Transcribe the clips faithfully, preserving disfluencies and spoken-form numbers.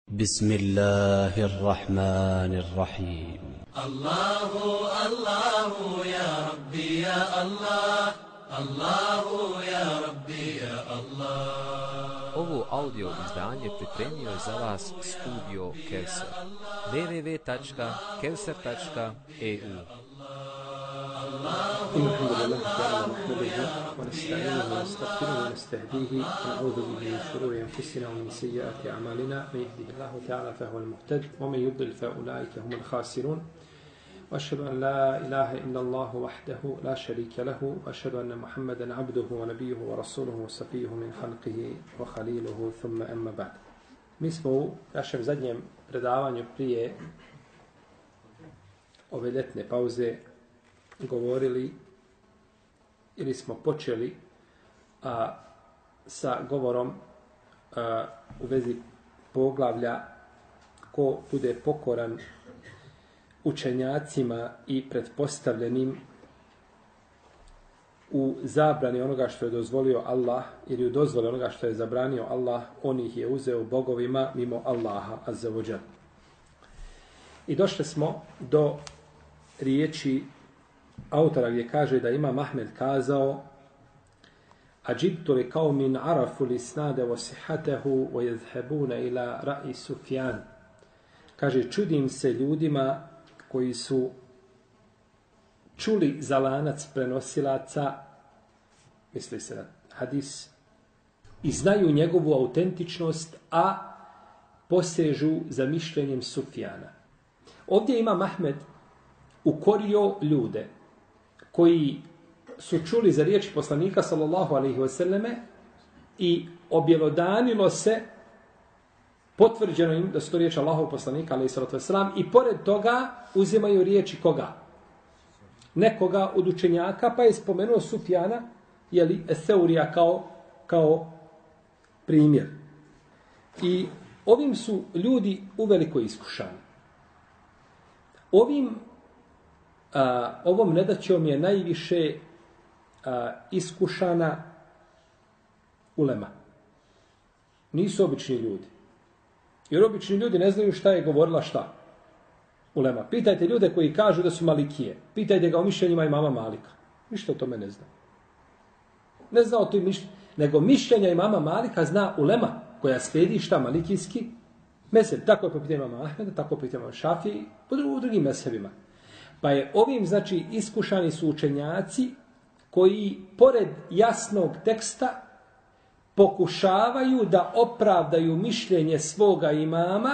بسم الله الرحمن الرحيم. الله الله يا ربي يا الله الله يا ربي يا الله. Ovo audio izdanje pripremio je za vas studio Kevser. w w w tačka kevser tačka e u. إن الحمد لله تعالى نحمده ونستعينه ونستغفره ونستهديه ونعوذ به من شرور أنفسنا ومن سيئات أعمالنا من يهده الله تعالى فهو المهتد ومن يضلل فأولئك هم الخاسرون وأشهد أن لا إله إلا الله وحده لا شريك له وأشهد أن محمدا عبده ونبيه ورسوله وصفيه من خلقه وخليله ثم أما بعد. Mi smo u našem zadnjem predavanju prije ove ljetne pauze govorili ili smo počeli a, sa govorom a, u vezi poglavlja ko bude pokoran učenjacima i pretpostavljenim u zabrani onoga što je dozvolio Allah ili u dozvoli onoga što je zabranio Allah, on ih je uzeo bogovima mimo Allaha azza wa džal. I došli smo do riječi autora gdje kaže da Imam Ahmed kazao: Ađibtu li qaumin arafu l'isnade wa sihatahu wa yadhhabuna ila ra'i Sufjan. Kaže, čudim se ljudima koji su čuli za lanac prenosilaca, misli se na hadis, i znaju njegovu autentičnost, a posežu za mišljenjem Sufjana. Ovdje Imam Ahmed ukorio ljude koji su čuli za riječi poslanika sallallahu alejhi ve selleme i objelodanilo se, potvrđeno im da su to riječi Allahov poslanika alejhi salatu vesselam, i pored toga uzimaju riječi koga? Nekoga od učenjaka, pa je spomenuo Sufjana, jeli, Eseurija kao, kao primjer. I ovim su ljudi uveliko iskušani. Ovim A, ovom nedaćom je najviše a, iskušana ulema. Nisu obični ljudi. Jer obični ljudi ne znaju šta je govorila šta. Ulema. Pitajte ljude koji kažu da su malikije. Pitajte ga o mišljenjima imama Malika. Ništa o tome ne zna. Ne zna o toj mišljenju. Nego mišljenja imama Malika zna ulema koja slijedi šta malikijski mezheb. Tako je po pitanju imama Ahmeda, tako po pitanju imama Šafiji, po drugim mezhebima. Pa je ovim, znači, iskušani su učenjaci koji, pored jasnog teksta, pokušavaju da opravdaju mišljenje svoga imama,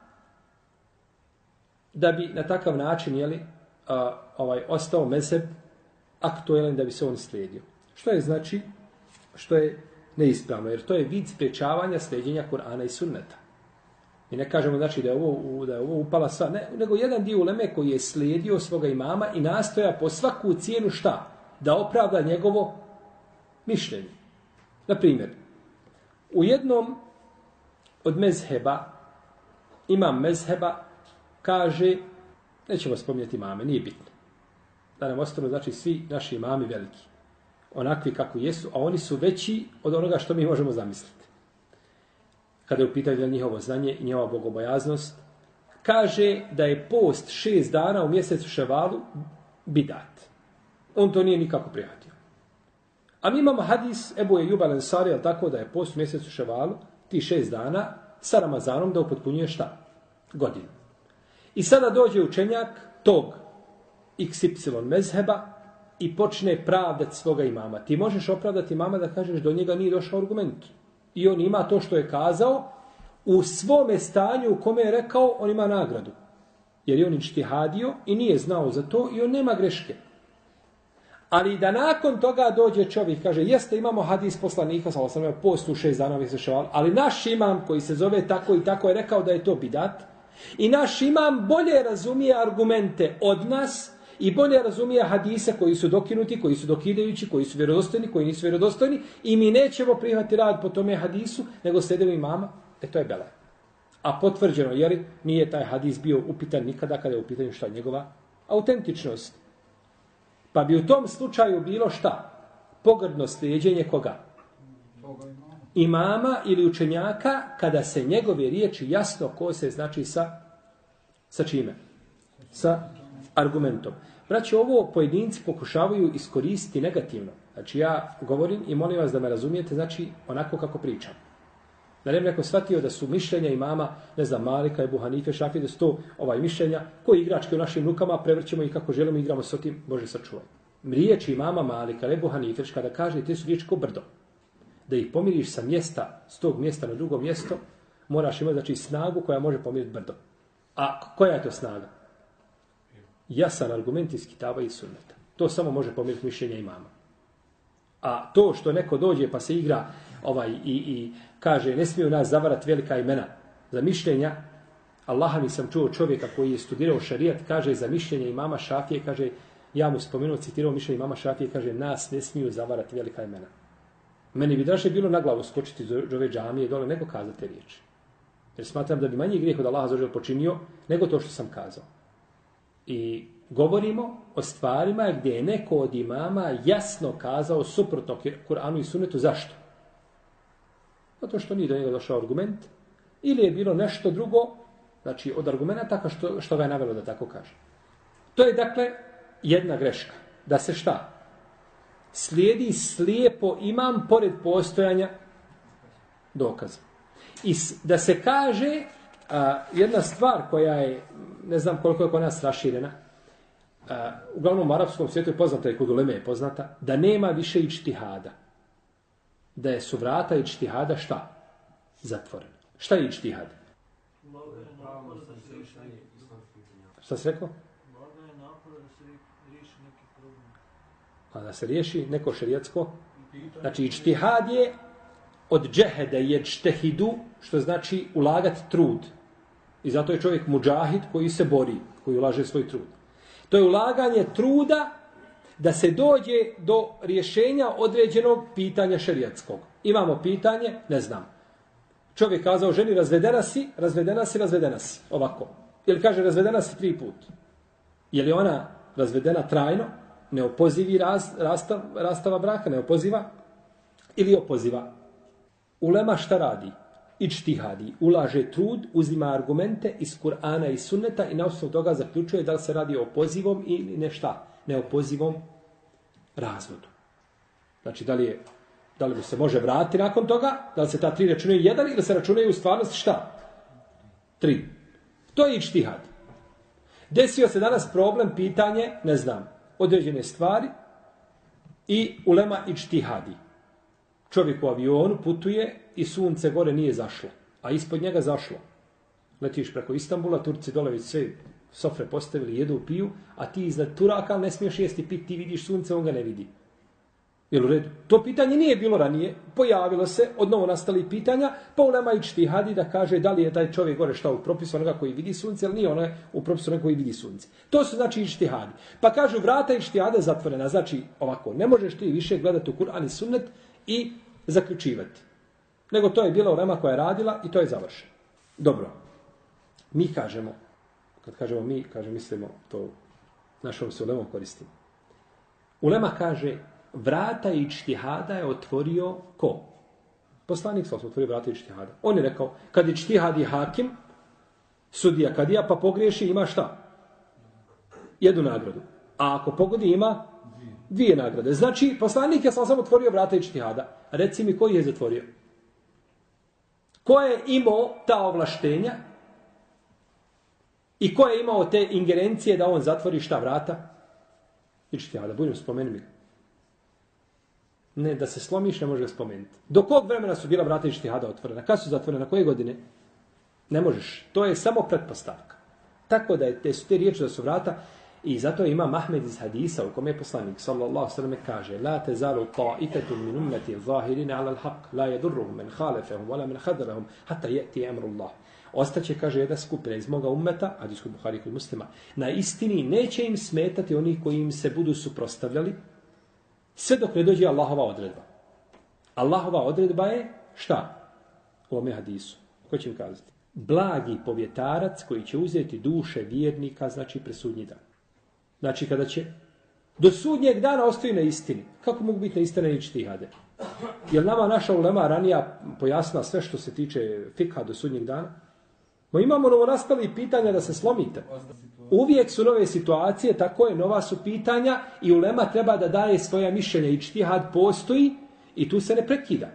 da bi na takav način, jeli, a, ovaj, ostao mezheb aktualan, da bi se on slijedio. Što je, znači, što je neispravno, jer to je vid sprječavanja slijedjenja Kur'ana i Sunneta. I ne kažemo, znači, da je ovo, da je ovo upala sva, ne, nego jedan dio uleme koji je slijedio svoga imama i nastoja po svaku cijenu šta? Da opravda njegovo mišljenje. Na primjer, u jednom od mezheba, imam mezheba, kaže, nećemo spominjati imame, nije bitno. Da nam ostanu, znači, svi naši imami veliki. Onakvi kako jesu, a oni su veći od onoga što mi možemo zamisliti. Kada je u pitanju njihovo znanje i njihova bogobojaznost, kaže da je post šest dana u mjesecu Ševalu bidat. On to nije nikako prihvatio. A mi imamo hadis Ebu Ejub el-Ensari, ali tako da je post u mjesecu Ševalu, ti šest dana, sa Ramazanom da upotpunjuje šta? Godinu. I sada dođe učenjak tog iks ipsilon mezheba i počne pravdati svoga imama. Ti možeš opravdati imama da kažeš do njega nije došao argument. I on ima to što je kazao, u svome stanju u kome je rekao, on ima nagradu. Jer je on ičtihadio i nije znao za to i on nema greške. Ali da nakon toga dođe čovjek, kaže, jeste, imamo hadis poslanika, sallallahu alejhi ve sellem, post u šest dana mjeseca Ševal, ali naš imam koji se zove tako i tako je rekao da je to bidat. I naš imam bolje razumije argumente od nas i bolje razumije hadise koji su dokinuti, koji su dokidajući, koji su vjerodostojni, koji nisu vjerodostojni, i mi nećemo prihvatiti rad po tome hadisu, nego slijedimo imama. E to je bela. A potvrđeno, jer nije taj hadis bio upitan nikada kada je u pitanju šta njegova autentičnost. Pa bi u tom slučaju bilo šta? Pogrdno slijeđenje koga? imama ili učenjaka kada se njegove riječi jasno kose, znači sa, sa čime? Sa argumentom. Braći, ovo pojedinci pokušavaju iskoristiti negativno. Znači ja govorim i molim vas da me razumijete, znači onako kako pričam. Da ne bi neko shvatio da su mišljenja imama, ne znam, Malika, Ebu Hanife, Šafije, da su to ovaj mišljenja, koji igračke u našim rukama, prevrćemo i kako želimo igramo s tim, Bože sačuvaj. Riječi imama Malika, Ebu Hanife, kada kaže te su riječi ko brdo. Da ih pomiriš sa mjesta, s tog mjesta na drugo mjesto, moraš imati znači snagu koja može pomiriti brdo. A koja je to snaga? Jasan argument iz Kitaba i Sunneta. To samo može pomiriti mišljenja imama. A to što neko dođe pa se igra ovaj i, i kaže ne smiju nas zavarati velika imena za mišljenja, Allaha mi sam čuo čovjeka koji je studirao šarijat, kaže za mišljenje imama Šafije, kaže, ja mu spomenuo, citirao mišljenje imama Šafije, kaže, nas ne smiju zavarati velika imena. Meni bi draže bilo na glavu skočiti iz ove džamije dole nego kazati te riječi. Jer smatram da bi manji grijeh od Allaha zaođer počinio nego to što sam kazao. I govorimo o stvarima gdje je neko od imama jasno kazao suprotno Kur'anu i Sunnetu. Zašto? Zato što nije do njega došao argument ili je bilo nešto drugo, znači od argumenta tako što, što ga je navelo da tako kaže. To je dakle jedna greška. Da se šta? Slijedi slijepo imam pored postojanja dokaza. I da se kaže a, jedna stvar koja je, ne znam koliko je kod nas raširena, a, uglavnom u arapskom svijetu je poznata i kod uleme je poznata, da nema više ičtihada. Da je su vrata ičtihada šta? Zatvorena. Šta je ičtihad? Šta si rekao? A da se riješi neko šerijatsko. Znači, ičtihad je od džehede je čtehidu, što znači ulagati trud. I zato je čovjek muđahid koji se bori, koji ulaže svoj trud. To je ulaganje truda da se dođe do rješenja određenog pitanja šerijatskog. Imamo pitanje, ne znam. Čovjek kazao ženi, razvedena si, razvedena si, razvedena si. Ovako. Ili kaže, razvedena si tri put. Je li ona razvedena trajno? Neopozivi raz, rastav, rastava braka, neopoziva ili opoziva. Ulema šta radi? Ičtihadi, ulaže trud, uzima argumente iz Kur'ana i Sunneta i na osnovu toga zaključuje da li se radi o pozivom ili ne šta, neopozivom razvodu. Znači, da li, je, da li se može vratiti nakon toga, da li se ta tri računaju jedan ili se računaju u stvarnosti šta? Tri. To je ičtihad. Desio se danas problem, pitanje, ne znam, određene stvari i ulema ičtihadi. Čovjek u avionu putuje i sunce gore nije zašlo, a ispod njega zašlo. Letiš preko Istanbula, Turci dole već sve sofre postavili, jedu, piju, a ti iznad Turaka ne smiješ jesti pit, ti vidiš sunce, on ga ne vidi. Jel u redu? To pitanje nije bilo ranije, pojavilo se, od novo nastali pitanja, pa ulema ičtihadi da kaže da li je taj čovjek gore šta u propisu onoga koji vidi sunce, ali nije ono u propisu onoga koji vidi sunce. To su znači ičtihadi. Pa kažu vrata ičtihada zatvorena, znači ovako, ne možeš ti više gledati u Kur'an i Sunnet i zaključivati. Nego to je bila ulema koja je radila i to je završeno. Dobro. Mi kažemo, kad kažemo mi, kažemo, mislimo, to našom se ulemom koristimo. Ulema kaže, vrata ičtihada je otvorio ko? Poslanik sa otvorio vrata ičtihada. On je rekao, kad ičtihad je hakim, sudija kadija, pa pogriješi, ima šta? Jednu nagradu. A ako pogodi, ima dvije nagrade. Znači, poslanik je sam samo otvorio vrata ičtihada. Reci mi, koji je zatvorio? Ko je imao ta ovlaštenja i ko je imao te ingerencije da on zatvori šta vrata? Ičtihada, budem spomeni mi. Ne, da se slomiš ne može ga spomenuti. Do kog vremena su bila vrata ičtihada otvorena? Kad su zatvorena? Koje godine? Ne možeš. To je samo pretpostavka. Tako da je, te su te riječi da su vrata i zato ima Ahmed iz hadisa u kome je poslanik sallallahu sallam kaže la tezalu ta'ifetun min ummeti zahirine ala l'haq la jedurruhum men halefehum wala men hadarahum hatta jeti emrullah. Ostaće, kaže, jedna skupina iz moga ummeta, hadis kod Buhari kod Muslima, na istini neće im smetati oni koji im se budu suprotstavljali sve dok ne dođe Allahova odredba. Allahova odredba je šta? U ovome hadisu. Ko će mi kazati? Blagi povjetarac koji će uzeti duše vjernika, znači presudnji dan. Znači kada će do sudnjeg dana ostaje na istini. Kako mogu biti na istine ičtihade? Je li nama naša ulema ranija pojasnila sve što se tiče fikha do sudnjeg dana? Ma imamo novonastali pitanja da se slomite. Uvijek su nove situacije, tako je, nova su pitanja i ulema treba da daje svoja mišljenja. Ičtihad postoji i tu se ne prekida.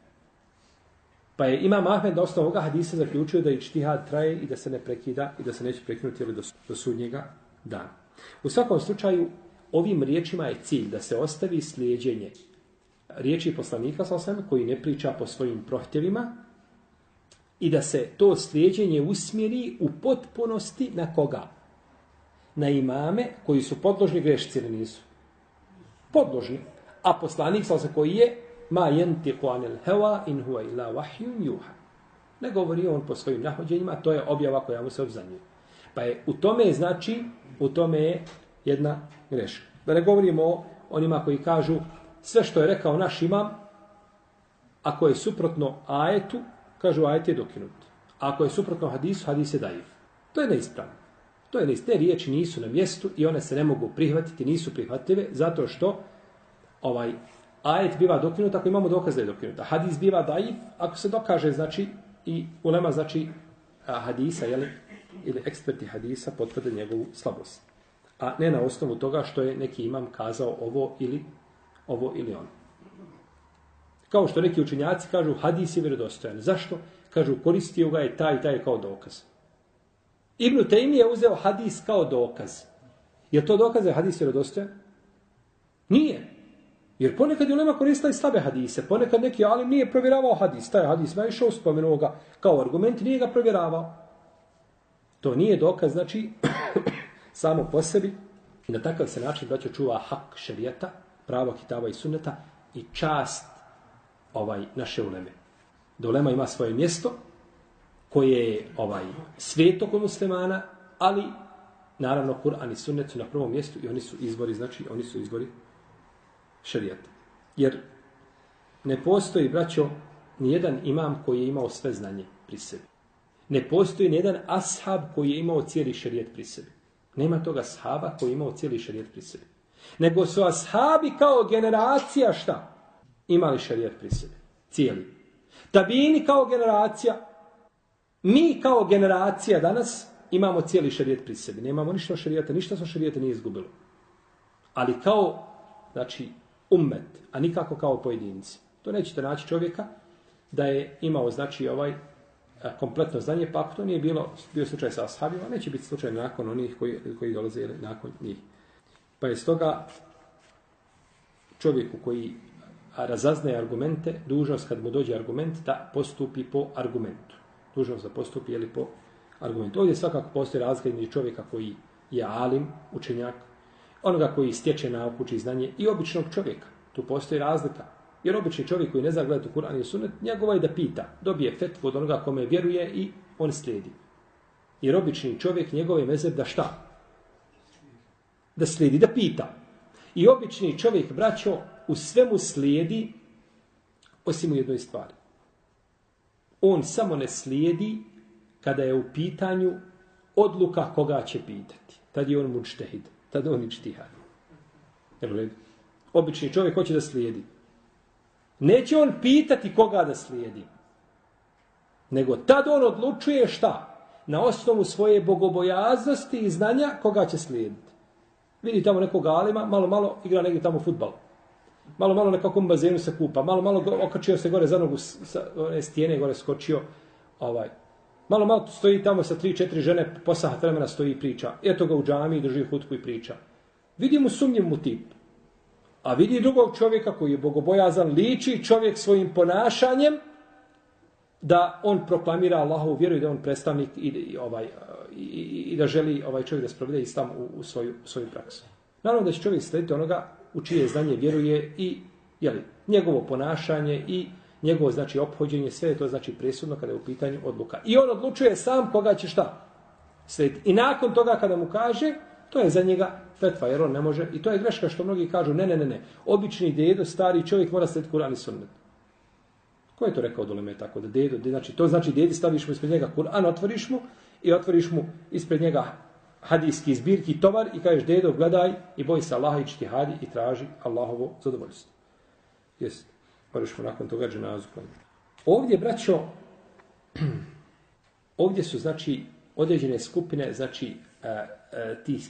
Pa je Imam Ahmed na osnovu ovoga hadisa zaključio da ičtihad traje i da se ne prekida i da se neće prekinuti do, do sudnjega dana. U svakom slučaju, ovim riječima je cilj da se ostavi slijeđenje riječi poslanika sa osam koji ne priča po svojim prohtjevima i da se to slijeđenje usmjeri u potpunosti na koga? Na imame koji su podložni grešci ili nisu? Podložni. A poslanik sa osam koji je ma yantiqu anil hawa in huwa illa wahyun yuha. Ne govori on po svojim nahođenjima, to je objava koja mu se obznanjuje. Pa je u tome znači, u tome je jedna greška. Da ne govorimo o onima koji kažu sve što je rekao naš imam, ako je suprotno ajetu, kažu ajet je dokinut. A ako je suprotno hadisu, hadis je daif. To je neispravno. To je neispravno. Te riječi nisu na mjestu i one se ne mogu prihvatiti, nisu prihvatljive, zato što ovaj ajet biva dokinut ako imamo dokaz da je dokinut. A hadis biva daif ako se dokaže, znači, i ulema, znači, hadisa, jeli, ili eksperti hadisa potvrde njegovu slabost. A ne na osnovu toga što je neki imam kazao ovo ili ovo ili ono. Kao što neki učenjaci kažu hadis je vjerodostojan. Zašto? Kažu koristio ga je taj i taj kao dokaz. Ibn Tejmije je uzeo hadis kao dokaz. Je to dokaz da je hadis vjerodostojan? Nije. Jer ponekad je ulema koristila i slabe hadise. Ponekad neki alim nije provjeravao hadis. Taj hadis ma išao, spomenuo ga kao argument, nije ga provjeravao. To nije dokaz, znači, samo po sebi. I na takav se način braćo čuva hak šerijata, pravo kitaba i sunneta i čast ovaj naše uleme. Da ulema ima svoje mjesto koje je ovaj sveto kod muslimana, ali naravno Kur'an i sunnet su na prvom mjestu i oni su izvori, znači oni su izvori šerijata. Jer ne postoji, braćo, nijedan imam koji je imao sve znanje pri sebi. Ne postoji nijedan ashab koji je imao cijeli šerijat pri sebi. Nema toga ashaba koji je imao cijeli šerijat pri sebi. Nego su ashabi kao generacija šta? Imali šerijat pri sebi. Cijeli. Tabini kao generacija. Mi kao generacija danas imamo cijeli šerijat pri sebi. Nemamo ništa od šerijata, ništa sa šerijata nije izgubilo. Ali kao, znači, ummet, a nikako kao pojedinci. To nećete naći čovjeka da je imao, znači, ovaj kompletno znanje, pa ako to nije bilo, bio slučaj sa ashabima, neće biti slučaj nakon onih koji, koji dolaze nakon njih. Pa je stoga čovjeku koji razaznaje argumente, dužnost kad mu dođe argument da postupi po argumentu. Dužnost da postupi jeli, po argumentu. Ovdje svakako postoji razlika između čovjeka koji je alim, učenjak, onoga koji stječe nauku, uči znanje i običnog čovjeka. Tu postoji razlika. Jer obični čovjek koji ne zna gledati u Kur'an i sunnet, njegovo je da pita, dobije fetvu od onoga kome vjeruje i on slijedi. Jer obični čovjek, njegov je mezheb da šta? Da slijedi, da pita. I obični čovjek, braćo, u svemu slijedi, osim u jednoj stvari. On samo ne slijedi kada je u pitanju odluka koga će pitati. Tad je on mučtehid, tad on ičtihad. Obični čovjek hoće da slijedi. Neće on pitati koga da slijedi. Nego tad on odlučuje šta? Na osnovu svoje bogobojaznosti i znanja koga će slijediti. Vidi tamo nekog alima, malo, malo igra negdje tamo fudbal. Malo, malo nekakvom bazenu se kupa. Malo, malo okačio se gore za nogu sa one stijene, gore skočio. Ovaj. Malo, malo stoji tamo sa tri, četiri žene, po sahat vremena stoji i priča. Eto ga u džamiji, drži hutku i priča. Vidi mu sumnjiv mu tip. A vidi drugog čovjeka koji je bogobojazan, liči čovjek svojim ponašanjem da on proklamira Allahovu vjeru i da on predstavnik i, i, ovaj, i, i da želi ovaj čovjek da sprovede islam u, u, svoju, u svoju praksu. Naravno da će čovjek slediti onoga u čije znanje vjeruje i jeli, njegovo ponašanje i njegovo znači ophođenje, sve je to znači presudno kada je u pitanju odluka. I on odlučuje sam koga će šta slediti. I nakon toga kada mu kaže, to je za njega fetva, jer on ne može. I to je greška što mnogi kažu, ne, ne, ne, ne. Obični dedo, stari čovjek mora slediti Kur'an i sunnet. Ko je to rekao od uleme tako? Da dedo, de, znači, to znači dedi staviš mu ispred njega Kur'an, otvoriš mu i otvoriš mu ispred njega hadijski zbirki tovar i kažeš dedo, gledaj i boj se Allaha i čtihadi i traži Allahovo zadovoljstvo. Jest. moraš mu nakon toga dženazu klanjati. Ovdje, braćo, ovdje su, znači, određene skupine, znači, a, a, tih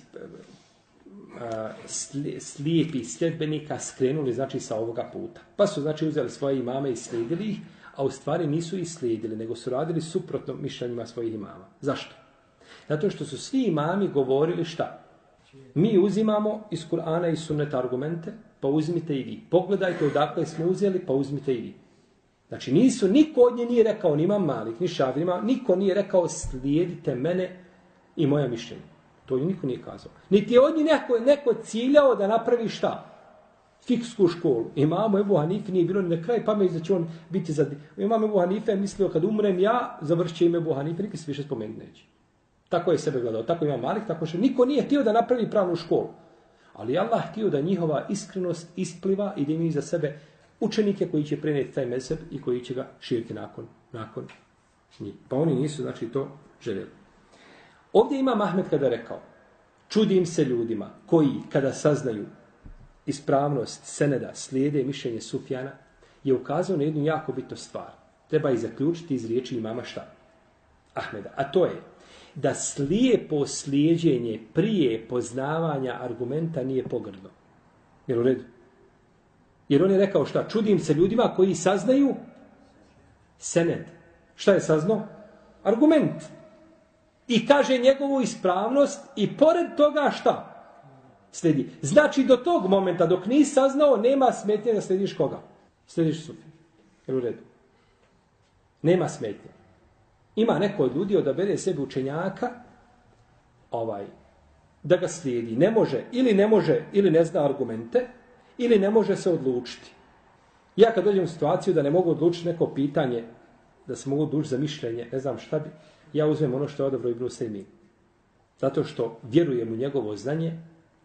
a, slijepih sljedbenika skrenuli, znači, sa ovoga puta. Pa su, znači, uzeli svoje imame i slijedili ih, a u stvari nisu ih slijedili, nego su radili suprotno mišljenjima svojih imama. Zašto? Zato što su svi imami govorili šta? Mi uzimamo iz Kur'ana i Sunneta argumente, pa uzmite i vi. Pogledajte odakle smo uzeli, pa uzmite i vi. Znači nisu, niko od nje nije rekao, ni Imam Malik, ni Šafir, niko nije rekao slijedite mene i moja mišljenja. To niko nije kazao. Niti je od nje neko, neko ciljao da napravi šta? Fiksku školu. Imamo Ebu Hanife nije bilo ni na kraj pameti da će on biti za... Imam Ebu Hanife je mislio kad umrem ja, završit će ime Ebu Hanife, nikad se više spomenuti neće. Tako je sebe gledao, tako ima Malik, tako što niko nije htio da napravi pravnu školu. Ali Allah htio da njihova iskrenost ispliva i da imaju za sebe učenike koji će prenijeti taj mezheb i koji će ga širiti nakon, nakon njih. Pa oni nisu, znači, to željeli. Ovdje ima Ahmed kada rekao, čudim se ljudima koji kada saznaju ispravnost seneda, slijede mišljenje Sufjana, je ukazao na jednu jako bitnu stvar. Treba i zaključiti iz riječi imama šta? Ahmeda. A to je da slijepo slijeđenje prije poznavanja argumenta nije pogrdno. Jer u redu? Jer on je rekao šta? Čudim se ljudima koji saznaju sened. Šta je saznao? Argument. I kaže njegovu ispravnost i pored toga šta? Slijedi. Znači do tog momenta dok nisi saznao nema smetnje da slijediš koga? Slijediš Sufiju. Jer u redu? Nema smetnje. Ima neko od ljudi odabere sebi učenjaka ovaj, da ga slijedi. Ne može, ili ne može, ili ne zna argumente, ili ne može se odlučiti. Ja kad dođem u situaciju da ne mogu odlučiti neko pitanje, da se mogu odlučiti za mišljenje, ne znam šta bi, ja uzmem ono što je odabrao Ibn Usejmin. Zato što vjerujem u njegovo znanje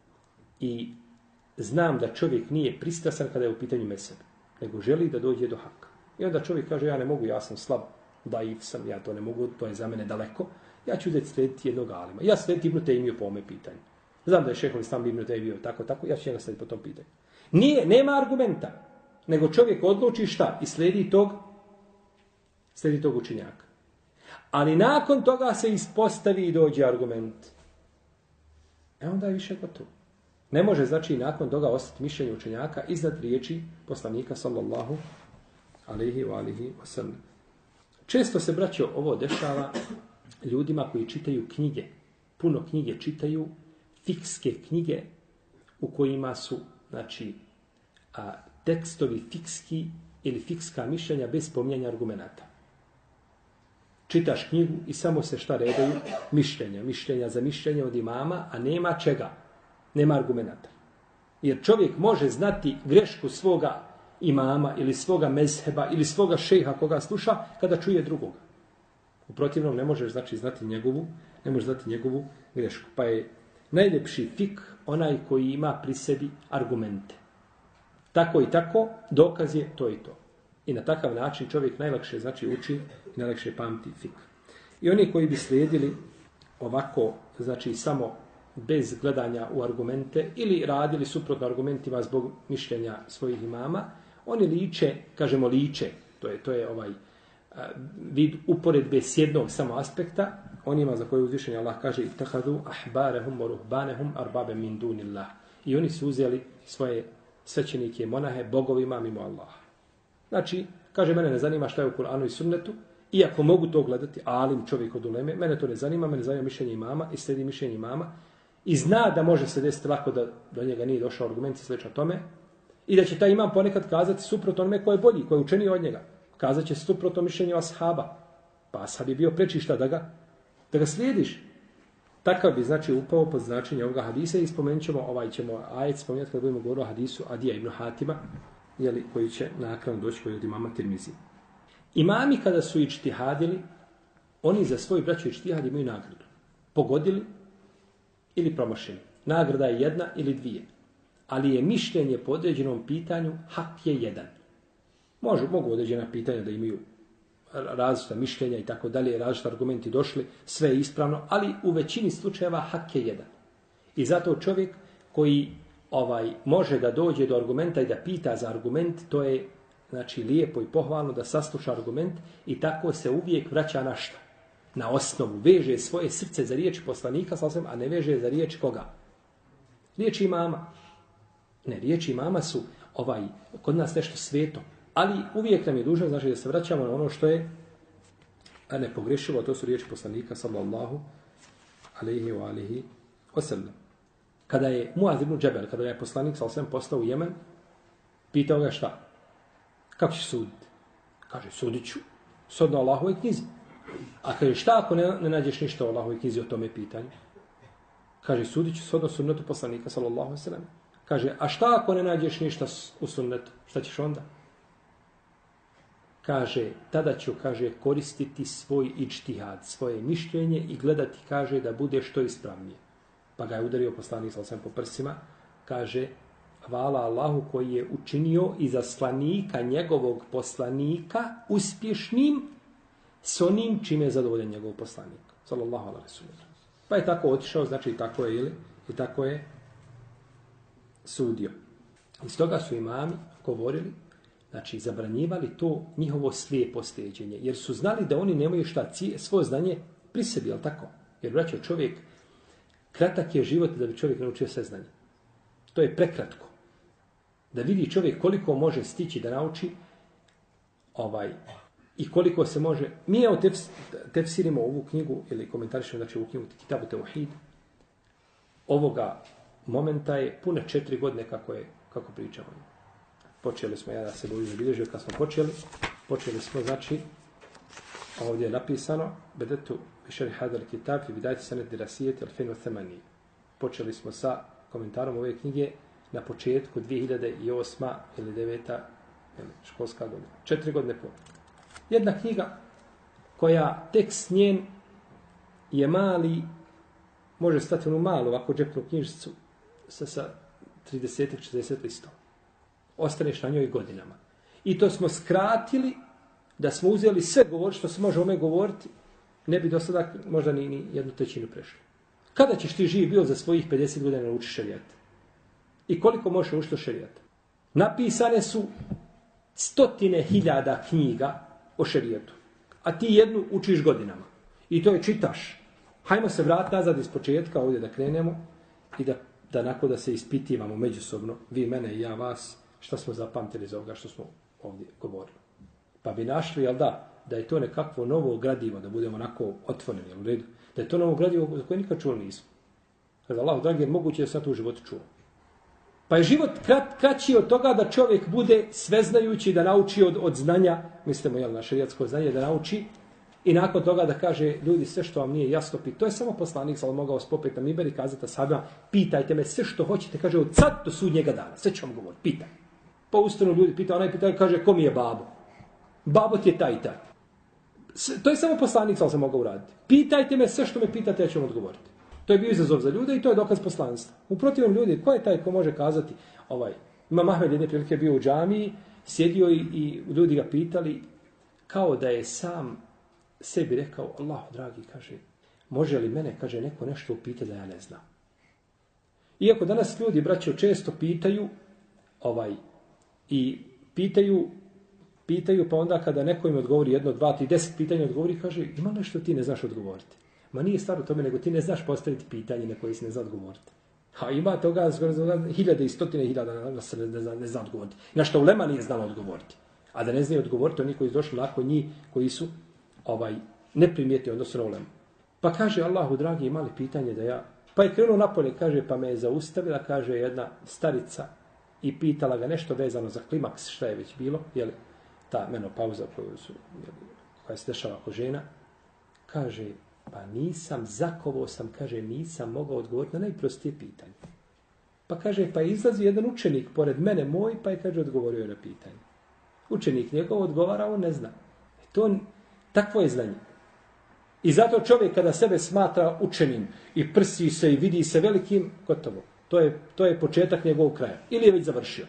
i znam da čovjek nije pristrasan kada je u pitanju mezheb, nego želi da dođe do haka. I onda čovjek kaže, ja ne mogu, ja sam slab, daif sam, ja to ne mogu, to je za mene daleko. Ja ću uzeti slijediti jednog alima. Ja slijediti Ibn Tejmiju po ovome pitanju. Znam da je šehol Islam Ibn Tejmiju tako, tako, ja ću njega slijediti po tom pitanju. Nije, nema argumenta, nego čovjek odluči šta i slijedi tog, slijedi tog učenjaka. Ali nakon toga se ispostavi i dođe argument. E onda je više gotovo. Ne može, znači, nakon toga ostati mišljenje učenjaka iznad riječi poslanika, sallallahu alaihi wa alihi wa sallam. Često se, braćo, ovo dešava ljudima koji čitaju knjige. Puno knjige čitaju, fikske knjige u kojima su, znači, a, tekstovi fikski ili fikska mišljenja bez spominjanja argumenata. Čitaš knjigu i samo se šta redaju? Mišljenja. Mišljenja za mišljenje od imama, a nema čega? Nema argumenata. Jer čovjek može znati grešku svoga imama ili svoga mezheba ili svoga šejha koga sluša kada čuje drugoga. U protivnom ne možeš, znači, znati njegovu, ne možeš znati njegovu grešku. Pa je najljepši fik onaj koji ima pri sebi argumente. Tako i tako, dokaz je to i to. I na takav način čovjek najlakše, znači, uči i najlakše pamti fik. I oni koji bi slijedili ovako, znači, samo bez gledanja u argumente ili radili suprotno argumentima zbog mišljenja svojih imama, oni liče, kažemo liče, to je, to je ovaj a, vid uporedbe s jednog samo aspekta, onima za koje uzvišenje Allah kaže ittahadu ahbarahum wa ruhbanahum arbabe min dunillah. I oni su uzeli svoje svećenike i monahe bogovima mimo Allaha. Znači, kaže, mene ne zanima šta je u Kur'anu i Sunnetu, iako mogu to gledati, alim čovjek od uleme, mene to ne zanima, mene zanima mišljenje imama i slijedi mišljenje imama i zna da može se desiti lako da do njega nije došao argument i slično tome i da će taj imam ponekad kazati suprotno onome ko je bolji, ko je učeniji od njega. Kazat će suprotno mišljenju ashaba. Pa ashab je bio prečišta da ga, da ga slijediš. Takav bi, znači, upao pod značenje ovoga hadisa i spomenut ćemo, ovaj ćemo ajet spomenuti kada budemo govorili o hadisu Adija ibn Hatima, jeli, koji će nakon doći koji od imama Tirmizi. Imami kada su ičtihadili, oni za svoj braću ičtihad imaju nagradu. Pogodili ili promašili. Nagrada je jedna ili dvije. Ali je mišljenje po određenom pitanju, hak je jedan. Može, mogu određena pitanja da imaju različita mišljenja i tako dalje, različiti argumenti došli, sve je ispravno, ali u većini slučajeva hak je jedan. I zato čovjek koji ovaj može da dođe do argumenta i da pita za argument, to je znači lijepo i pohvalno da sasluša argument i tako se uvijek vraća na šta? Na osnovu. Veže svoje srce za riječ poslanika, a ne veže za riječ koga? Riječi imama. Ne, riječi imama su ovaj, kod nas nešto sveto. Ali uvijek nam je dužno, znači da se vraćamo na ono što je nepogrešivo, to su riječi poslanika, sallallahu alaihi wa alihi wasallam. Kada je Muaz ibn Džebel, kada je poslanik sallallahu alaihi wa sallam postao u Jemen, pitao ga šta? Kako ćeš suditi? Kaže, sudit ću shodno Allahovoj knjizi. A kaže, šta ako ne, ne nađeš ništa u Allahovoj knjizi o tome pitanju? Kaže, sudit ću shodno sunnetu poslanika, sallallahu alaihi wa sallam. Kaže, a šta ako ne nađeš ništa u sunnetu? Šta ćeš onda? Kaže, tada ću, kaže, koristiti svoj ičtihad, svoje mišljenje i gledati, kaže, da bude što ispravnije. Pa ga je udario poslanik sallallahu alejhi ve sellem po prsima, kaže, hvala Allahu koji je učinio izaslanika njegovog poslanika uspješnim s onim čime je zadovoljan njegov poslanik, sallallahu alejhi ve sellem. Pa je tako otišao, znači i tako je, ili, i tako je sudio. Iz toga su imami govorili, znači zabranjivali to njihovo slijepo sljeđenje, jer su znali da oni nemaju šta, svoje znanje pri sebi, jel tako? Jer, braćo, čovjek, kratak je život da bi čovjek naučio sve znanje. To je prekratko. Da vidi čovjek koliko može stići da nauči ovaj, i koliko se može... Mi evo tefs, tefsirimo ovu knjigu, ili komentarišemo, znači ovu knjigu Kitabu Teuhid, ovoga momenta je pune četiri godine kako je, kako pričamo. Počeli smo, ja da se bojim zabilježio, kad smo počeli, počeli smo, znači, ovdje je napisano, bedetu višari hadar kitab i vidajte sanet dirasijeti alfinu themani. Počeli smo sa komentarom ove knjige na početku dvije hiljade osme ili devete školska godina. Četiri godine po. Jedna knjiga koja tekst njen je mali, može stati onu malu, ovako džepnu knjižicu sa, sa trideset četrdeset listova. Ostaneš na njoj godinama. I to smo skratili da smo uzeli sve govor što se može ome govoriti, ne bi do sada možda ni, ni jednu trećinu prešli. Kada ćeš ti živ bio za svojih pedeset godina naučiti šerijat? I koliko možeš učiti šerijat? Napisane su stotine hiljada knjiga o šerijatu. A ti jednu učiš godinama. I to je čitaš. Hajmo se vratiti nazad iz početka, ovdje da krenemo i da, da nakon da se ispitivamo međusobno, vi mene i ja vas, šta smo zapamtili za ovoga što smo ovdje govorili. Pa bi našli, jel da, da je to nekakvo novo gradivo, da budemo onako otvoreni, jel u redu, da je to novo gradivo za koje nikad čuli nismo. Kada Allah, dragi, je moguće da sam to u životu čuo. Pa je život krat, kraći od toga da čovjek bude sveznajući, da nauči od, od znanja, mislimo, jel, na šerijatsko znanje, da nauči i nakon toga da kaže, ljudi, sve što vam nije jasno, pit. To je samo poslanik, ali mogao spopet na miber i kazati sada, pitajte me sve što hoćete, kaže, od sad do sudnjega dana, sve ću vam govoriti, pitaj. Pa ustanu ljudi pita, onaj pita, kaže, ko mi je babo? Babo ti je taj i taj. To je samo poslanik, ali se mogao uraditi. Pitajte me sve što me pitate, ja ću vam odgovoriti. To je bio izazov za ljude i to je dokaz poslanstva. U protivnom ljudi, ko je taj ko može kazati, ovaj, Imam Ahmed jedne prilike bio u džamiji, sjedio i, i ljudi ga pitali, kao da je sam sebi rekao, Allah, dragi, kaže, može li mene, kaže, neko nešto upita da ja ne znam. Iako danas ljudi, braćo, često pitaju, ovaj, i pitaju, pitaju, pa onda kada neko im odgovori jedno, dva, tri, deset pitanja odgovori, kaže, ima nešto ti ne znaš odgovoriti. Ma nije stvar u tome, nego ti ne znaš postaviti pitanje na koje si ne zna odgovoriti. A ima toga hiljade i stotine hiljada na se ne zna, ne zna odgovoriti. Na što ulema nije znala odgovoriti. A da ne znaju odgovoriti, oni koji su došli nakon njih, koji su ovaj, neprimjetni odnosno na ulemu. Pa kaže Allahu, dragi, imali pitanje da ja... Pa je krenuo napolje, kaže, pa me je zaustavila, kaže jedna starica i pitala ga nešto vezano za klimaks, šta je već bilo, jeli, ta menopauza koju su, jeli, koja se dešava kod žena. Kaže, pa nisam, zakovo sam, kaže, nisam mogao odgovoriti na najprostije pitanje. Pa kaže, pa izlazi jedan učenik pored mene moj, pa je, kaže, odgovorio na pitanje. Učenik njegov odgovara, on ne zna. To, takvo je znanje. I zato čovjek kada sebe smatra učenim i prsi se i vidi se velikim, gotovo. To je, to je početak njegovog kraja. Ili je već završio.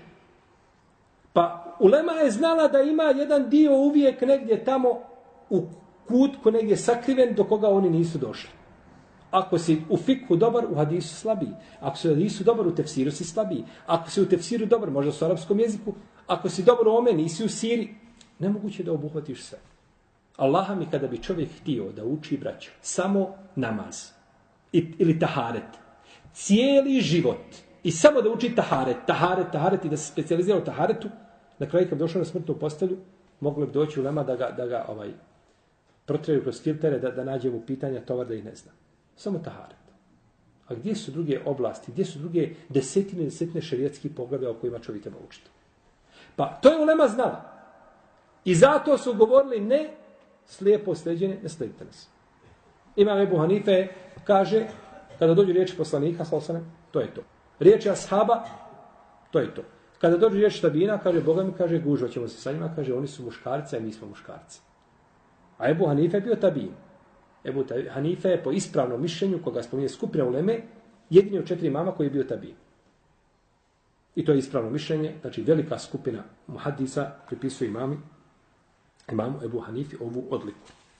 Pa ulema je znala da ima jedan dio uvijek negdje tamo u kutku negdje sakriven do koga oni nisu došli. Ako si u fikhu dobar, u hadisu slabiji. Ako si u hadisu dobar, u tefsiru si slabiji. Ako si u tefsiru dobar, možda su u arapskom jeziku, ako si dobro ome, nisi u Siriji, nemoguće da obuhvatiš sve. Allaha mi kada bi čovjek htio da uči, braćo, samo namaz ili taharet, cijeli život, i samo da uči taharet, taharet, taharet i da se specijalizira u taharetu, na kraju kad došao na smrtnu postelju, moglo bi doći ulema da ga, da ga ovaj, protreju kroz filtere, da, da nađe mu pitanja tovar da ih ne zna. Samo taharet. A gdje su druge oblasti, gdje su druge desetine, desetine šerijatskih pogleda o kojima čovjek treba učiti? Pa to je ulema znala. I zato su govorili ne slijepo sljeđenje, ne slijedite nas. Imam Ebu Hanife kaže, kada dođu riječi poslanika, sallallahu, to je to. Riječi ashaba, to je to. Kada dođu riječi tabina, kaže, Boga mi kaže, gužva ćemo se sa njima, kaže, oni su muškarci, a mi smo muškarci. A Ebu Hanife je bio tabin. Ebu Hanife je po ispravnom mišljenju, koga spominje skupina uleme, jedini od četiri imama koji je bio tabin. I to je ispravno mišljenje, znači velika skupina muhadisa pripisuje imami, imamu Ebu Hanifi ovu odliku.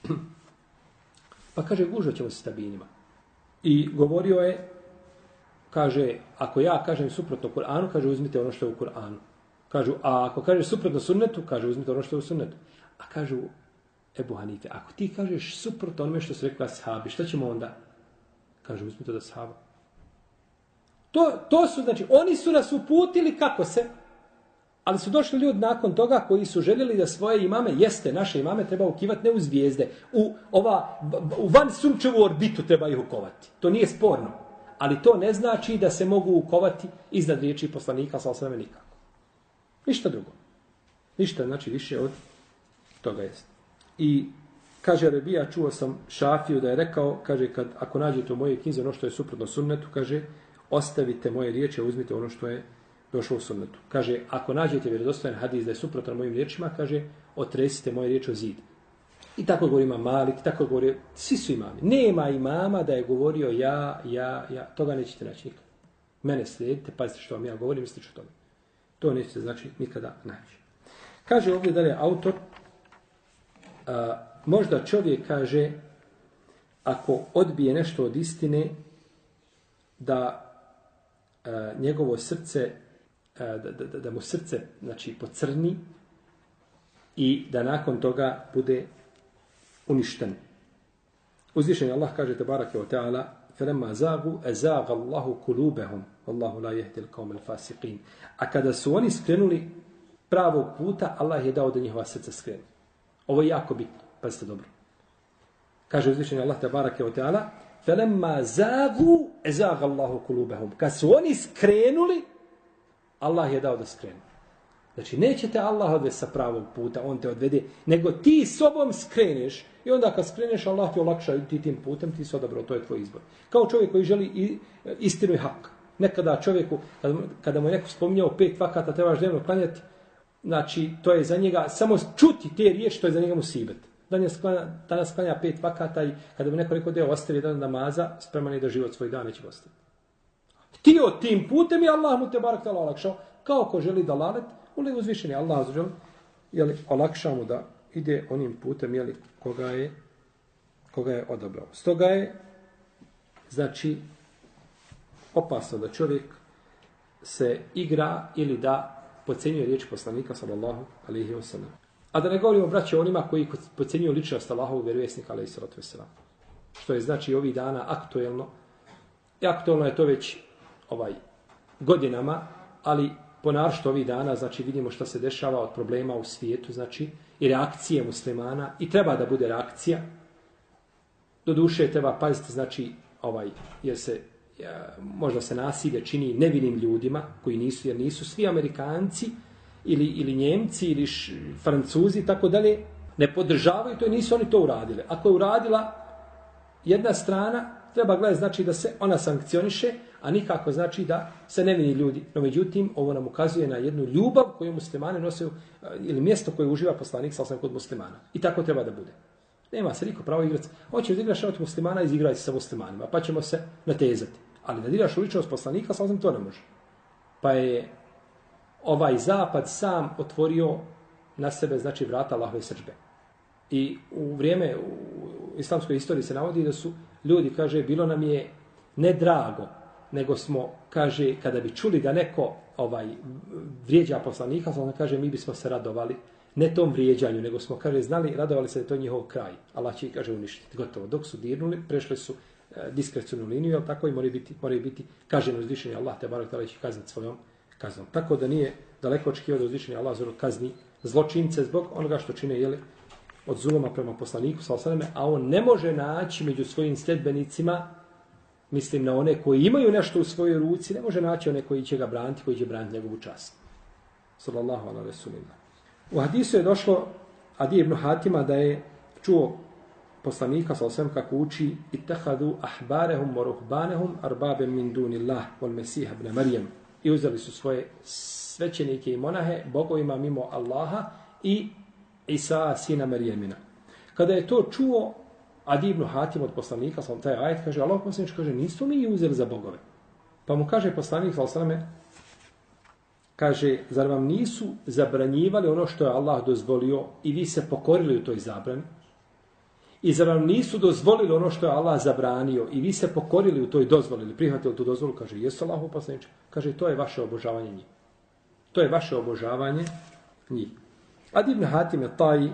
Pa kaže, gužva ćemo se s tabinima. I govorio je, kaže, ako ja kažem suprotno Kur'anu, kaže, uzmite ono što je u Kur'anu. Kažu, a ako kažeš suprotno sunnetu, kaže, uzmite ono što je u sunnetu. A kažu, Ebu Hanife, ako ti kažeš suprotno onome što su rekli ashabi, šta ćemo onda? Kaže, uzmite od ashaba. To, to su, znači, oni su nas uputili kako se, ali su došli ljudi nakon toga koji su željeli da svoje imame, jeste, naše imame treba ukivati ne u zvijezde, u, ova, u van sunčevu orbitu treba ih ukovati. To nije sporno. Ali to ne znači da se mogu ukovati iznad riječi poslanika, sallallahu alejhi ve sellem, nikako. Ništa drugo. Ništa, znači, više od toga jest. I kaže Rebija, čuo sam Šafiju da je rekao, kaže, kad, ako nađete u moje knjize ono što je suprotno sunnetu, kaže, ostavite moje riječi, a uzmite ono što je došlo u sunnetu. Kaže, ako nađete vjerodostojan hadis da je suprotan mojim riječima, kaže, otresite moje riječi o zid. I tako govori imam Malik, tako govori, svi su imami. Nema imama da je govorio ja, ja, ja, toga nećete naći nikada. Mene slijedite, pazite što vam ja govorim, mislite što tome. To nećete znači nikada naći. Kaže ovdje dalje autor, a, možda čovjek kaže, ako odbije nešto od istine, da a, njegovo srce, a, da, da, da mu srce znači, pocrni i da nakon toga bude uništen. Uzvišen je Allah kaže tebarake o ta'ala فَلَمَّا زَاغُوا أَزَاغَ اللَّهُ كُلُوبَهُمْ وَاللَّهُ لَا يَهْدِي الْقَوْمَ الْفَاسِقِينَ. A kada su oni skrenuli pravog puta, Allah je dao da njihova srca skrenu. Ovo je jako bitno. Pazite dobro. Kaže uzvišen je Allah tebarake o ta'ala فَلَمَّا زَاغُوا أَزَاغَ اللَّهُ كُلُوبَهُمْ. Kad su oni skrenuli, Allah je dao da skrenu. Znači, nećete Allah odvesti sa pravog puta, on te odvede, nego ti sobom skreneš i onda kad skreneš, Allah ti olakša ti tim putem, ti se odabrao, to je tvoj izbor. Kao čovjek koji želi istinu i hak. Nekada čovjeku, kada mu je neko spominjao pet vakata, trebaš dnevno klanjati, znači, to je za njega, samo čuti te riječi, to je za njega musibet. Danas klanja, danas klanja pet vakata i kada mu neko rekao da je ostavi jedan namaza, spreman je da život svoj dan neće ostaviti. Htio tim putem i Allah mu te barak tala olakšao, kao ko želi da lalet, uli uzvišen je Allah azuđel, jeli, olakša mu da ide onim putem, jeli, koga je, koga je odabrao. Stoga je, znači, opasno da čovjek se igra ili da podcenjuje riječ poslanika, sallallahu alejhi ve sellem. A da ne govorimo, braće, onima koji podcenjuju ličnost Allahovog vjerovjesnika, alejhi salatu vesselam. Što je, znači, ovih dana aktuelno. I aktuelno je to već ovaj godinama, ali ponaročito ovih dana, znači vidimo što se dešava od problema u svijetu, znači i reakcije muslimana, i treba da bude reakcija. Do duše treba paziti, znači, ovaj, jer se, ja, možda se nasilje čini nevinim ljudima, koji nisu, jer nisu svi Amerikanci, ili, ili Njemci, ili š, Francuzi, tako dalje, ne podržavaju to i nisu oni to uradili. Ako je uradila jedna strana, treba gledati, znači, da se ona sankcioniše, a nikako znači da se nevini ljudi. No međutim, ovo nam ukazuje na jednu ljubav koju muslimani nose, ili mjesto koje uživa poslanik sallallahu kod muslimana. I tako treba da bude. Nema se niko pravo igrati. Hoćeš da igraš od muslimana, izigraj se sa muslimanima, pa ćemo se natezati. Ali da diraš u ličnost poslanika, sallallahu to ne može. Pa je ovaj zapad sam otvorio na sebe, znači, vrata Allahove srdžbe. I u vrijeme, u islamskoj istoriji se navodi da su ljudi, kaže, bilo nam je nedrago nego smo, kaže, kada bi čuli da neko ovaj vrijeđa poslanika, onda kaže, mi bismo se radovali, ne tom vrijeđanju, nego smo, kaže, znali, radovali se da je to njihov kraj. Allah će ih, kaže, uništiti. Gotovo. Dok su dirnuli, prešli su e, diskrecionu liniju, jel tako, i moraju biti, moraju biti kaženi uzvišeni Allah, te barak tala će kazniti svojom kaznom. Tako da nije daleko očekivao da uzvišeni Allah zelo kazni zločince zbog onoga što čine, jeli, od zuluma prema poslaniku, sallallahu, a on ne može naći među svojim sljedbenicima, mislim na one koji imaju nešto u svojoj ruci, ne može naći one koji će ga braniti, koji će braniti njegovu čast. Sallallahu ala rasulillah. U hadisu je došlo Adi ibn Hatima da je čuo poslanika, sallallahu kako uči ittahadu ahbarehum wa ruhbanehum arbabem min dunillah wal mesih ibn Marijem. I uzeli su svoje svećenike i monahe bogovima mimo Allaha i Isa, sina Marijemina. Kada je to čuo Adi ibn Hatim od poslanika, sam taj ajet, kaže, Allah poslanič, kaže, nismo mi uzeli za bogove. Pa mu kaže poslanik, sallallahu, kaže, zar vam nisu zabranjivali ono što je Allah dozvolio i vi se pokorili u toj zabrani? I zar vam nisu dozvolili ono što je Allah zabranio i vi se pokorili u toj dozvoli ili prihvatili tu dozvolu? Kaže, jesu Allahu poslanič? Kaže, to je vaše obožavanje njih. To je vaše obožavanje njih. Adi ibn Hatim je taj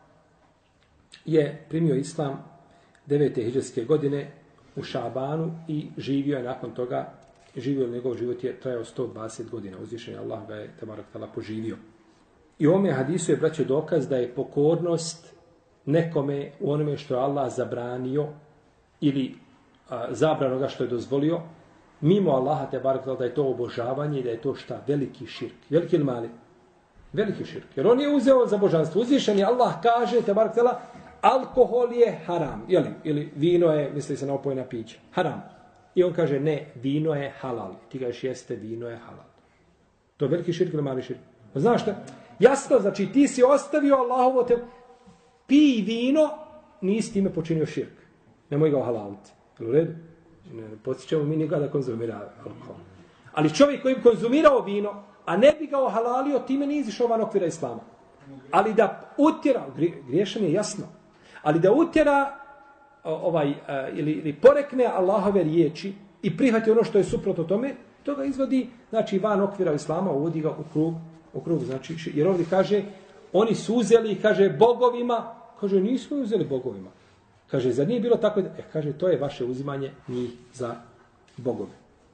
je primio islam devete hidžrske godine u Šabanu i živio je nakon toga, živio njegov život je trajao sto dvadeset godina. Uzvišen je Allah ga je tebarak tala poživio. I u ovome hadisu je, braćo, dokaz da je pokornost nekome u onome što je Allah zabranio ili a, zabranoga što je dozvolio, mimo Allaha tebarak tala, da je to obožavanje i da je to šta? Veliki širk. Veliki ili mali? Veliki širk. Jer on je uzeo za božanstvo. Uzvišen je Allah kaže, tebarak tala, alkohol je haram, jeli, ili vino je, misli se na opojna pića, haram. I on kaže, ne, vino je halal. Ti kažeš, jeste, vino je halal. To je veliki širk ili mali širk? Znaš šta? Jasno, znači ti si ostavio Allahovo te... Pij vino, nisi time počinio širk. Nemoj ga ohalaliti. Jel u redu? Ne, ne podsjećamo mi nikoga da konzumira alkohol. Ali čovjek koji bi konzumirao vino, a ne bi ga ohalalio, time nije izišao van okvira islama. Ali da utjera, griješan je jasno, ali da utjera ovaj, ili, ili porekne Allahove riječi i prihvati ono što je suprotno tome, to ga izvodi, znači, van okvira islama, uvodi ga u krug, u krug, znači, jer ovdje kaže, oni su uzeli, kaže, bogovima, kaže, nismo uzeli bogovima. Kaže, zar nije bilo tako? E, kaže, to je vaše uzimanje njih za bogove.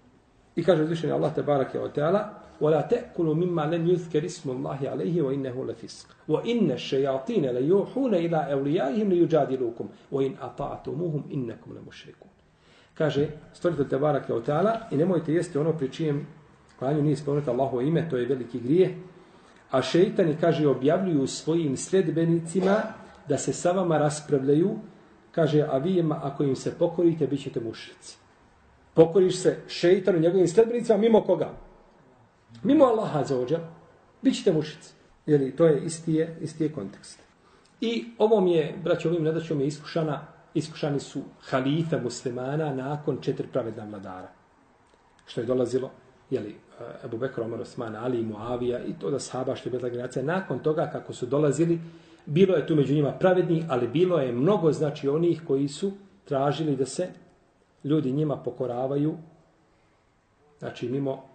I kaže, uzvišen je Allah, tebarake o teala, وَلَا تَأْكُلُوا مِمَّا لَمْ يُذْكَرِ اسْمُ اللَّهِ عَلَيْهِ وَإِنَّهُ لَفِسْقٌ وَإِنَّ الشَّيَاطِينَ لَيُوحُونَ إِلَىٰ أَوْلِيَائِهِمْ لِيُجَادِلُوكُمْ وَإِنْ أَطَعْتُمُوهُمْ إِنَّكُمْ لَمُشْرِكُونَ. Kaže, stvoritelj tebarake o teala, i nemojte jesti ono pri čijem klanju nije spomenuto Allahovo ime, to je veliki grijeh. A šeitani, kaže, objavljuju svojim sljedbenicima da se sa vama raspravljaju, kaže, a vi ima, ako im se pokorite, bit ćete mušrici. Pokoriš se šeitanu, njegovim sljedbenicima, mimo koga? Mimo Allaha za ođer, bit ćete mušici. Jer to je isti je, isti je kontekst. I ovom je, braćo, ovim nedaćom je iskušana, iskušani su halife muslimana nakon četiri pravedna vladara. Što je dolazilo, jeli, Ebu Bekr, Omar, Osman, Ali i Muavija i to da sahaba što je bila generacija. Nakon toga kako su dolazili, bilo je tu među njima pravedni, ali bilo je mnogo, znači, onih koji su tražili da se ljudi njima pokoravaju, znači mimo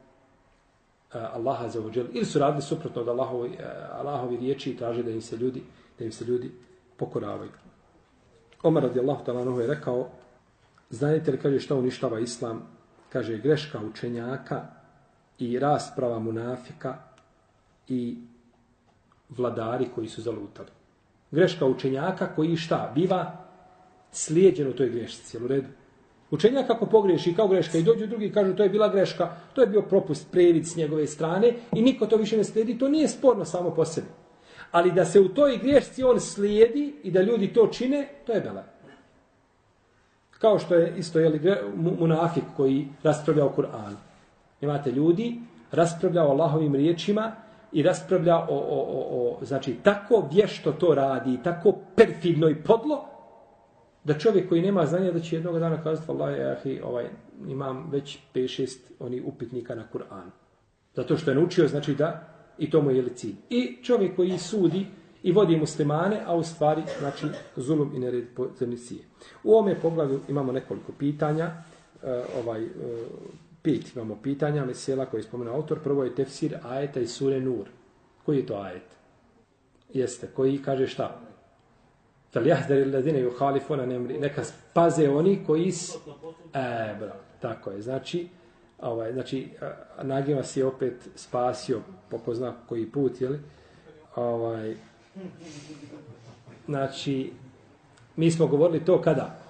Allaha za ođel, ili su radili suprotno od Allahovi, Allahovi riječi i traži da im se ljudi, da im se ljudi pokoravaju. Omar radijallahu ta'ala anhu je rekao, znate li, kaže, šta uništava islam? Kaže, greška učenjaka i rasprava munafika i vladari koji su zalutali. Greška učenjaka koji šta? Biva slijeđen u toj grešci, jel u redu? Učenjak kako pogreši kao greška i dođu drugi i kažu to je bila greška, to je bio propust, previd s njegove strane i niko to više ne slijedi, to nije sporno samo po sebi. Ali da se u toj grešci on slijedi i da ljudi to čine, to je bela. Kao što je isto jeli, munafik koji raspravlja o Kur'anu. Imate ljudi, raspravlja o Allahovim riječima i raspravlja o, o, o, o, znači, tako vješto to radi, tako perfidno i podlo, da čovjek koji nema znanja da će jednog dana kazati vallahi, ahi, ovaj, imam već pet šest oni upitnika na Kur'anu. Zato što je naučio, znači da, i to mu je cilj. I čovjek koji sudi i vodi muslimane, a u stvari, znači, zulum i nered po zemlji sije. U ovome poglavlju imamo nekoliko pitanja. E, ovaj, e, pet imamo pitanja, mesela koji je spomenuo autor. Prvo je tefsir ajeta iz sure Nur. Koji je to ajet? Jeste, koji kaže šta? فَلْيَحْذَرِ الَّذِينَ يُخَالِفُونَ عَنْ أَمْرِهِ. Neka paze oni koji... S... E, bravo, tako je. Znači, ovaj, znači Nagi vas je opet spasio, po zna koji put, jeli? Ovaj, znači, mi smo govorili to kada?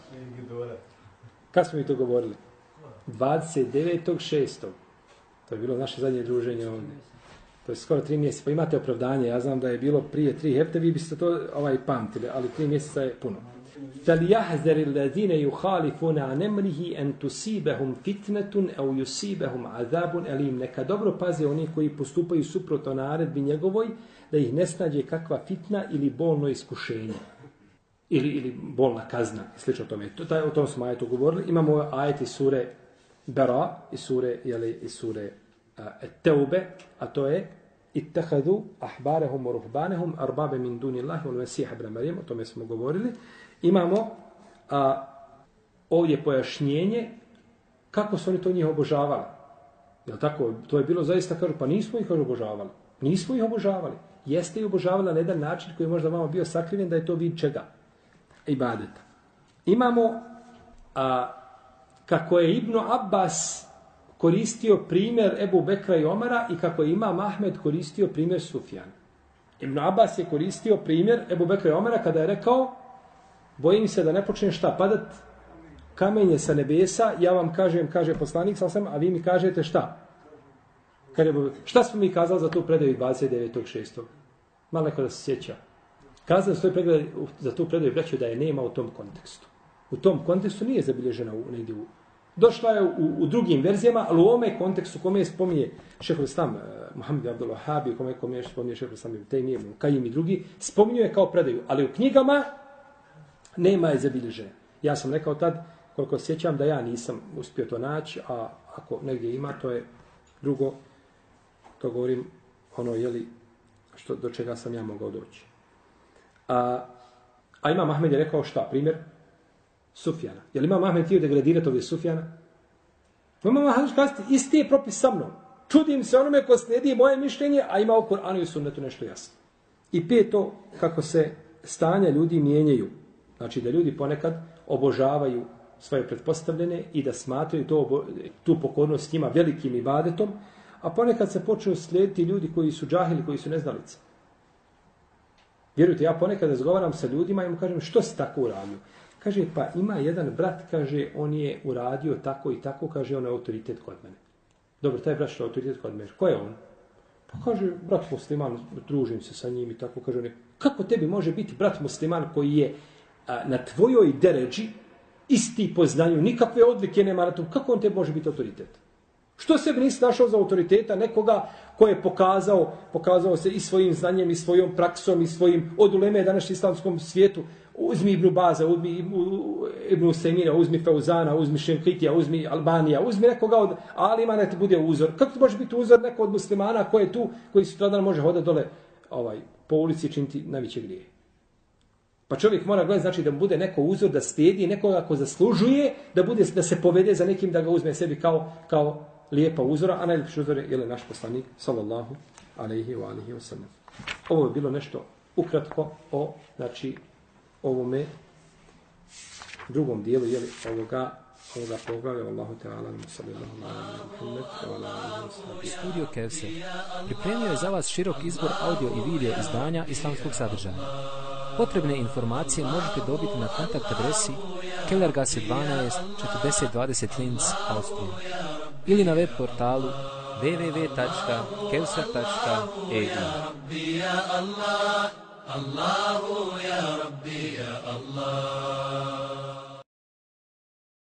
Kad smo mi to govorili? dvadeset devetog šestog To je bilo naše zadnje druženje ovdje. To je skoro tri mjeseca. Pa imate opravdanje. Ja znam da je bilo prije tri hefte, vi biste to ovaj pamtili, ali tri mjeseca je puno. فَلْيَحْذَرِ الَّذِينَ يُخَالِفُونَ عَنْ أَمْرِهِ أَنْ تُصِيبَهُمْ فِتْنَةٌ أَوْ يُصِيبَهُمْ عَذَابٌ أَلِيمٌ. Neka dobro paze oni koji postupaju suprotno naredbi njegovoj, da ih ne snađe kakva fitna ili bolno iskušenje. Ili, ili bolna kazna, slično tome. To, taj, o tom smo ajetu govorili. Imamo ajet iz sure Bara, iz sure, jeli, iz sure uh, Teube, a to je ittehadu ahbarehum wa ruhbanehum arbabe min dunillahi wal mesiha ibn Marijem, o tome smo govorili. Imamo a, ovdje pojašnjenje kako su oni to njih obožavali. Jel tako? To je bilo zaista, kažu, pa nismo ih obožavali. Nismo ih obožavali. Jeste ih obožavali na jedan način koji je možda vama bio sakriven, da je to vid čega? Ibadeta. Imamo a, kako je Ibn Abbas koristio primjer Ebu Bekra i Omara i kako je Imam Ahmed koristio primjer Sufjana. Ibn Abbas je koristio primjer Ebu Bekra i Omara kada je rekao: bojim se da ne počne šta padat kamenje sa nebesa, ja vam kažem, kaže poslanik sam, a vi mi kažete šta? Kaže, šta smo mi kazali za tu predaju dvadeset devetog šestog Malo neko da se sjeća. Kazali za, predaju, za tu predaju braću da je nema u tom kontekstu. U tom kontekstu nije zabilježena u, negdje u... Došla je u, u drugim verzijama, ali u ovome kontekstu kome je spominje Šejhul Islam uh, Muhammed Abdul Wahhab, kome, kome je spominje Šejhul Islam Ibn Tejmije, Kajim i drugi, spominju je kao predaju, ali u knjigama nema je zabilježena. Ja sam rekao tad, koliko sjećam, da ja nisam uspio to naći, a ako negdje ima, to je drugo, to govorim ono, jeli, što, do čega sam ja mogao doći. A, a Imam Ahmed je rekao šta? Primjer Sufjana. Je li Imam Ahmed htio degradirati ovdje Sufjana? Imam Ahmed kazati, isti je propis sa mnom. Čudim se onome ko slijedi moje mišljenje, a ima u Kur'anu i Sunnetu nešto jasno. I peto, kako se stanja ljudi mijenjaju. Znači da ljudi ponekad obožavaju svoje pretpostavljene i da smatraju to, tu pokornost s njima velikim ibadetom, a ponekad se počnu slijediti ljudi koji su džahili, koji su neznalice. Vjerujte, ja ponekad razgovaram sa ljudima i mu kažem, što si tako uradio? Kaže, pa ima jedan brat, kaže, on je uradio tako i tako, kaže, on je autoritet kod mene. Dobro, taj brat što je autoritet kod mene. Ko je on? Pa kaže, brat musliman, družim se sa njim i tako, kaže on. Kako tebi može biti brat musliman koji je a, na tvojoj deređi, isti po znanju, nikakve odlike nema na tom, kako on tebi može biti autoritet? Što se bi nisi našao za autoriteta nekoga ko je pokazao, pokazao se i svojim znanjem, i svojom praksom, i svojim od uleme današnjem islamskom svijetu. Uzmi Ibnu Baza, uzmi Ibnu Semira, uzmi Feuzana, uzmi Šenkitija, uzmi Albanija, uzmi nekoga od alima da ti bude uzor. Kako ti može biti uzor neko od muslimana koji je tu, koji sutradan može hodati dole ovaj, po ulici i činiti najveće grije? Pa čovjek mora gledati, znači da mu bude neko uzor, da slijedi nekoga ko zaslužuje, da bude da se povede za nekim, da ga uzme sebi kao, kao lijepa uzora, a najljepši uzor je naš poslanik, sallallahu alaihi wa alihi wa sallam. Ovo je bilo nešto ukratko o, znači, ovome drugom dijelu, jeli, ovoga, ovoga poglavlja, Allahu Teala, sallallahu alaihi wa sallam. Studio Kevser pripremio je za vas širok izbor audio i video izdanja islamskog sadržaja. Potrebne informacije možete dobiti na kontakt adresi Kellergasse dvanaest četrdeset dvadeset Linz, Austrija, ili na web portalu w w w tačka kevser tačka e u. الله يا ربي يا الله